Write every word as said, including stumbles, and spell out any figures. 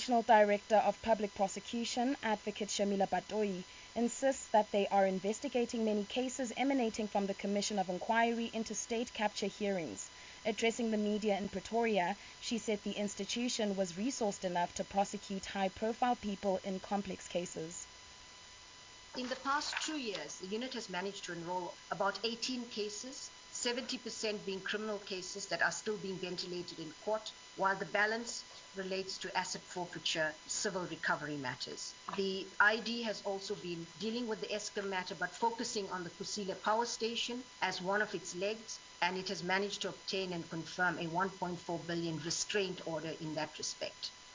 National Director of Public Prosecution, Advocate Shamila Batoyi, insists that they are investigating many cases emanating from the Commission of Inquiry into State Capture hearings. Addressing the media in Pretoria, she said the institution was resourced enough to prosecute high-profile people in complex cases. In the past two years, the unit has managed to enroll about eighteen cases, seventy percent being criminal cases that are still being ventilated in court, while the balance relates to asset forfeiture, civil recovery matters. The I D has also been dealing with the Eskom matter, but focusing on the Kusile power station as one of its legs, and it has managed to obtain and confirm a one point four billion restraint order in that respect.